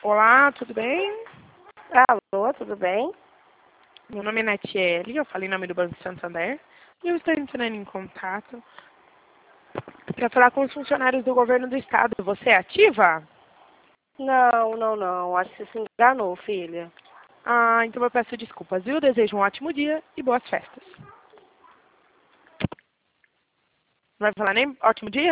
Olá, tudo bem? Alô, tudo bem? Meu nome é Natiele, eu falei em nome do Banco Santander e eu estou entrando em contato para falar com os funcionários do governo do estado. Você é ativa? Não. Acho que você se enganou, filha. Ah, então eu peço desculpas, viu? Desejo um ótimo dia e boas festas. Vai falar nem ótimo dia?